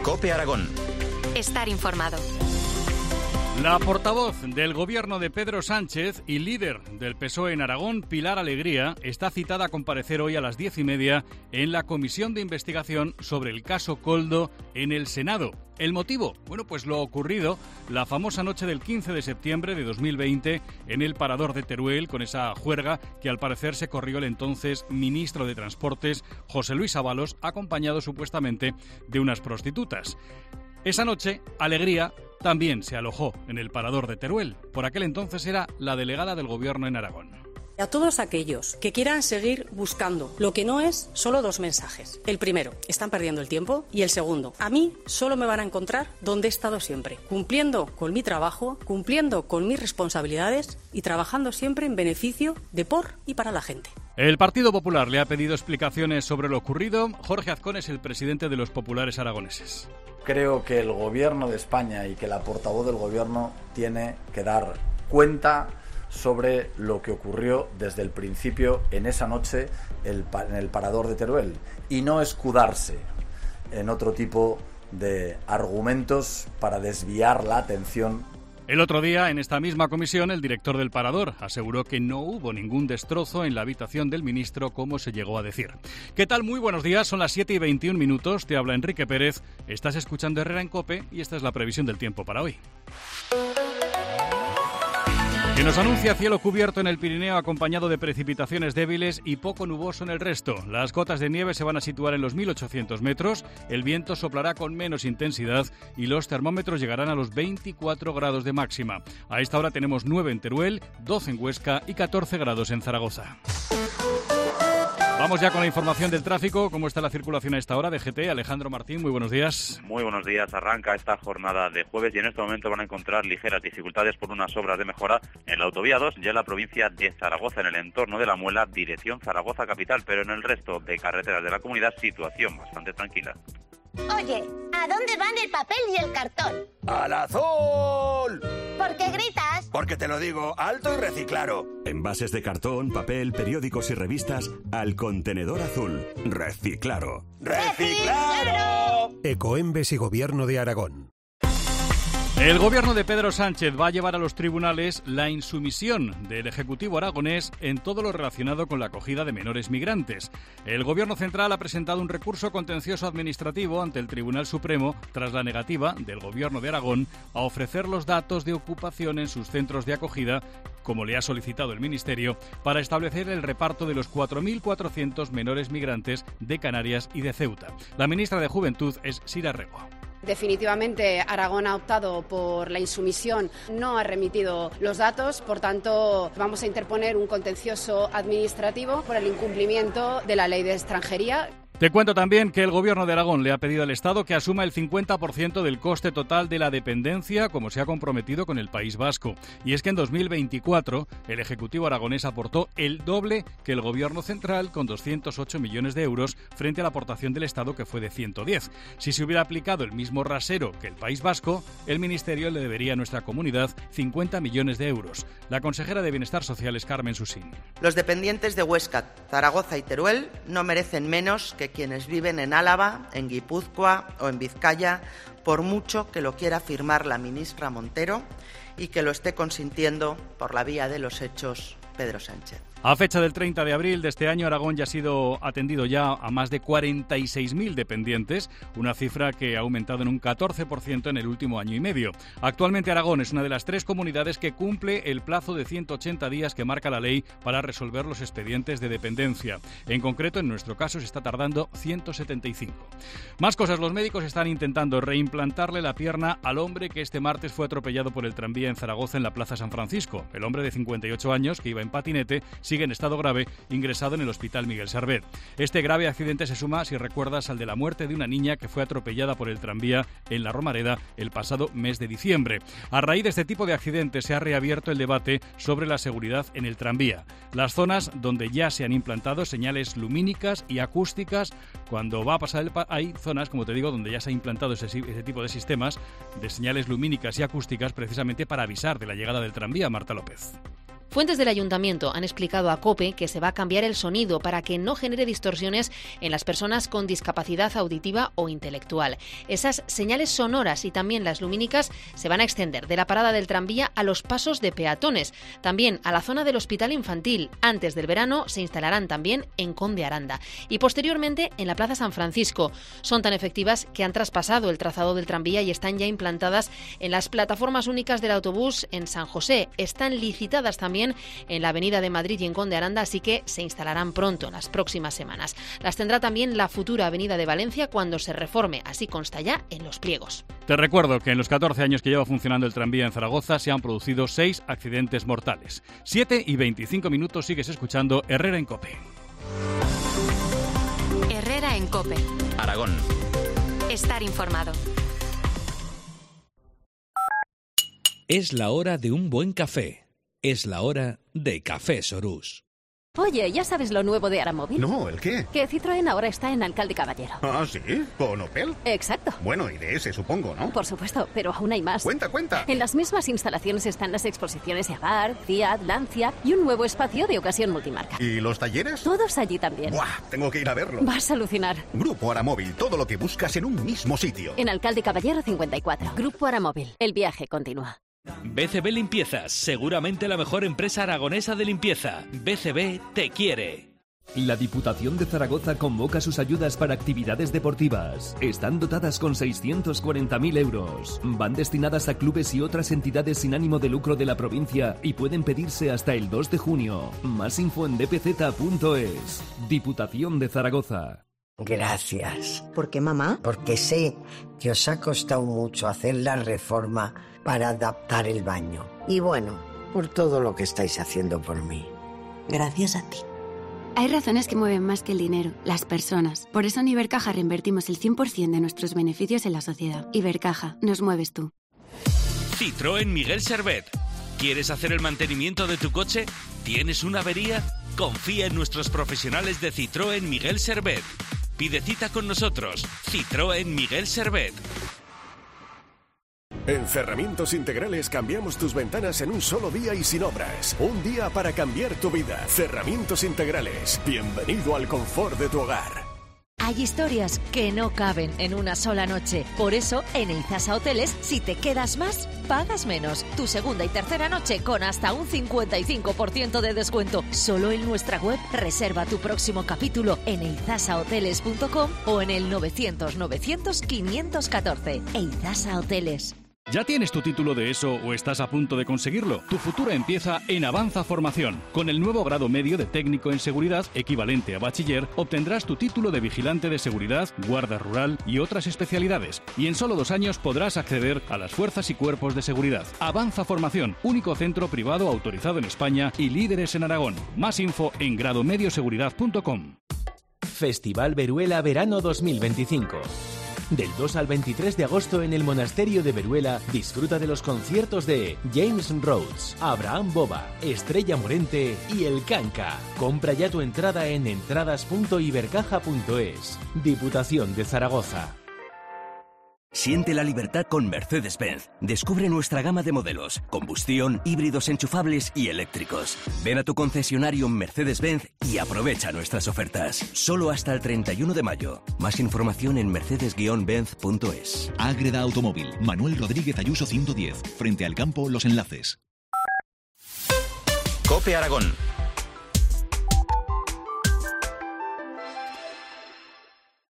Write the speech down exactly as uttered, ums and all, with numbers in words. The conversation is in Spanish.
COPE Aragón. Estar informado. La portavoz del gobierno de Pedro Sánchez y líder del P S O E en Aragón, Pilar Alegría, está citada a comparecer hoy a las diez y media en la comisión de investigación sobre el caso Koldo en el Senado. ¿El motivo? Bueno, pues lo ocurrido la famosa noche del quince de septiembre de dos mil veinte en el Parador de Teruel, con esa juerga que al parecer se corrió el entonces ministro de Transportes, José Luis Ábalos, acompañado supuestamente de unas prostitutas. Esa noche, Alegría también se alojó en el Parador de Teruel. Por aquel entonces era la delegada del gobierno en Aragón. A todos aquellos que quieran seguir buscando lo que no es, solo dos mensajes. El primero, están perdiendo el tiempo. Y el segundo, a mí solo me van a encontrar donde he estado siempre, cumpliendo con mi trabajo, cumpliendo con mis responsabilidades y trabajando siempre en beneficio de por y para la gente. El Partido Popular le ha pedido explicaciones sobre lo ocurrido. Jorge Azcón es el presidente de los populares aragoneses. Creo que el gobierno de España y que la portavoz del gobierno tiene que dar cuenta sobre lo que ocurrió desde el principio en esa noche el, en el Parador de Teruel y no escudarse en otro tipo de argumentos para desviar la atención. El otro día, en esta misma comisión, el director del Parador aseguró que no hubo ningún destrozo en la habitación del ministro, como se llegó a decir. ¿Qué tal? Muy buenos días, son las siete y veintiún minutos, te habla Enrique Pérez, estás escuchando Herrera en COPE y esta es la previsión del tiempo para hoy. Que nos anuncia cielo cubierto en el Pirineo acompañado de precipitaciones débiles y poco nuboso en el resto. Las cotas de nieve se van a situar en los mil ochocientos metros, el viento soplará con menos intensidad y los termómetros llegarán a los veinticuatro grados de máxima. A esta hora tenemos nueve en Teruel, doce en Huesca y catorce grados en Zaragoza. Vamos ya con la información del tráfico. ¿Cómo está la circulación a esta hora? D G T, Alejandro Martín, muy buenos días. Muy buenos días. Arranca esta jornada de jueves y en este momento van a encontrar ligeras dificultades por unas obras de mejora en la autovía dos, ya en la provincia de Zaragoza, en el entorno de La Muela, dirección Zaragoza capital, pero en el resto de carreteras de la comunidad, situación bastante tranquila. Oye, ¿a dónde van el papel y el cartón? ¡Al azul! ¿Por qué gritas? Porque te lo digo alto y reciclaro. Envases de cartón, papel, periódicos y revistas al contenedor azul. Reciclaro. ¡Reciclaro! Ecoembes y Gobierno de Aragón. El gobierno de Pedro Sánchez va a llevar a los tribunales la insumisión del Ejecutivo aragonés en todo lo relacionado con la acogida de menores migrantes. El gobierno central ha presentado un recurso contencioso administrativo ante el Tribunal Supremo tras la negativa del gobierno de Aragón a ofrecer los datos de ocupación en sus centros de acogida, como le ha solicitado el Ministerio, para establecer el reparto de los cuatro mil cuatrocientos menores migrantes de Canarias y de Ceuta. La ministra de Juventud es Sira Rego. Definitivamente Aragón ha optado por la insumisión, no ha remitido los datos, por tanto vamos a interponer un contencioso administrativo por el incumplimiento de la ley de extranjería. Te cuento también que el gobierno de Aragón le ha pedido al Estado que asuma el cincuenta por ciento del coste total de la dependencia, como se ha comprometido con el País Vasco. Y es que en dos mil veinticuatro el Ejecutivo aragonés aportó el doble que el gobierno central, con doscientos ocho millones de euros, frente a la aportación del Estado, que fue de ciento diez. Si se hubiera aplicado el mismo rasero que el País Vasco, el Ministerio le debería a nuestra comunidad cincuenta millones de euros. La consejera de Bienestar Social es Carmen Susín. Los dependientes de Huesca, Zaragoza y Teruel no merecen menos que quienes viven en Álava, en Guipúzcoa o en Vizcaya, por mucho que lo quiera firmar la ministra Montero y que lo esté consintiendo por la vía de los hechos Pedro Sánchez. A fecha del treinta de abril de este año, Aragón ya ha sido atendido ya a más de cuarenta y seis mil dependientes, una cifra que ha aumentado en un catorce por ciento en el último año y medio. Actualmente Aragón es una de las tres comunidades que cumple el plazo de ciento ochenta días que marca la ley para resolver los expedientes de dependencia. En concreto, en nuestro caso, se está tardando ciento setenta y cinco. Más cosas, los médicos están intentando reimplantarle la pierna al hombre que este martes fue atropellado por el tranvía en Zaragoza, en la Plaza San Francisco. El hombre de cincuenta y ocho años, que iba en patinete, sigue en estado grave, ingresado en el Hospital Miguel Servet. Este grave accidente se suma, si recuerdas, al de la muerte de una niña que fue atropellada por el tranvía en La Romareda el pasado mes de diciembre. A raíz de este tipo de accidentes se ha reabierto el debate sobre la seguridad en el tranvía. Las zonas donde ya se han implantado señales lumínicas y acústicas, cuando va a pasar el pa- hay zonas, como te digo, donde ya se ha implantado ese, ese tipo de sistemas de señales lumínicas y acústicas precisamente para avisar de la llegada del tranvía. Marta López. Fuentes del ayuntamiento han explicado a COPE que se va a cambiar el sonido para que no genere distorsiones en las personas con discapacidad auditiva o intelectual. Esas señales sonoras y también las lumínicas se van a extender de la parada del tranvía a los pasos de peatones, también a la zona del hospital infantil. Antes del verano se instalarán también en Conde Aranda y posteriormente en la Plaza San Francisco. Son tan efectivas que han traspasado el trazado del tranvía y están ya implantadas en las plataformas únicas del autobús en San José. Están licitadas también en la Avenida de Madrid y en Conde Aranda, así que se instalarán pronto, en las próximas semanas. Las tendrá también la futura Avenida de Valencia cuando se reforme, así consta ya en los pliegos. Te recuerdo que en los catorce años que lleva funcionando el tranvía en Zaragoza se han producido seis accidentes mortales. siete y veinticinco minutos, sigues escuchando Herrera en COPE. Herrera en COPE. Aragón. Estar informado. Es la hora de un buen café. Es la hora de Café Sorús. Oye, ¿ya sabes lo nuevo de Aramóvil? No, ¿el qué? Que Citroën ahora está en Alcalde Caballero. ¿Ah, sí? ¿Con Opel? Exacto. Bueno, y de ese supongo, ¿no? Por supuesto, pero aún hay más. ¡Cuenta, cuenta! En las mismas instalaciones están las exposiciones de Abarth, Fiat, Lancia y un nuevo espacio de ocasión multimarca. ¿Y los talleres? Todos allí también. ¡Buah! Tengo que ir a verlo. Vas a alucinar. Grupo Aramóvil, todo lo que buscas en un mismo sitio. En Alcalde Caballero cincuenta y cuatro. Grupo Aramóvil. El viaje continúa. B C B Limpiezas, seguramente la mejor empresa aragonesa de limpieza. B C B te quiere. La Diputación de Zaragoza convoca sus ayudas para actividades deportivas. Están dotadas con seiscientos cuarenta mil euros. Van destinadas a clubes y otras entidades sin ánimo de lucro de la provincia y pueden pedirse hasta el dos de junio. Más info en d p z punto es. Diputación de Zaragoza. Gracias. ¿Por qué, mamá? Porque sé que os ha costado mucho hacer la reforma para adaptar el baño. Y bueno, por todo lo que estáis haciendo por mí. Gracias a ti. Hay razones que mueven más que el dinero, las personas. Por eso en Ibercaja reinvertimos el cien por ciento de nuestros beneficios en la sociedad. Ibercaja, nos mueves tú. Citroën Miguel Servet. ¿Quieres hacer el mantenimiento de tu coche? ¿Tienes una avería? Confía en nuestros profesionales de Citroën Miguel Servet. Pide cita con nosotros. Citroën Miguel Servet. En Cerramientos Integrales cambiamos tus ventanas en un solo día y sin obras. Un día para cambiar tu vida. Cerramientos Integrales. Bienvenido al confort de tu hogar. Hay historias que no caben en una sola noche. Por eso, en Eizasa Hoteles, si te quedas más, pagas menos. Tu segunda y tercera noche con hasta un cincuenta y cinco por ciento de descuento. Solo en nuestra web. Reserva tu próximo capítulo en eizasa hoteles punto com o en el novecientos novecientos quinientos catorce. Eizasa Hoteles. ¿Ya tienes tu título de ESO o estás a punto de conseguirlo? Tu futuro empieza en Avanza Formación. Con el nuevo grado medio de técnico en seguridad, equivalente a bachiller, obtendrás tu título de vigilante de seguridad, guarda rural y otras especialidades. Y en solo dos años podrás acceder a las fuerzas y cuerpos de seguridad. Avanza Formación, único centro privado autorizado en España y líderes en Aragón. Más info en gradomedioseguridad punto com. Festival Veruela Verano dos mil veinticinco. Del dos al veintitrés de agosto en el Monasterio de Veruela, disfruta de los conciertos de James Rhodes, Abraham Boba, Estrella Morente y El Canca. Compra ya tu entrada en entradas punto ibercaja punto es. Diputación de Zaragoza. Siente la libertad con Mercedes-Benz. Descubre nuestra gama de modelos, combustión, híbridos enchufables y eléctricos. Ven a tu concesionario Mercedes-Benz y aprovecha nuestras ofertas. Solo hasta el treinta y uno de mayo. Más información en mercedes guion benz punto es. Ágreda Automóvil, Manuel Rodríguez Ayuso ciento diez, frente al campo Los Enlaces. COPE Aragón.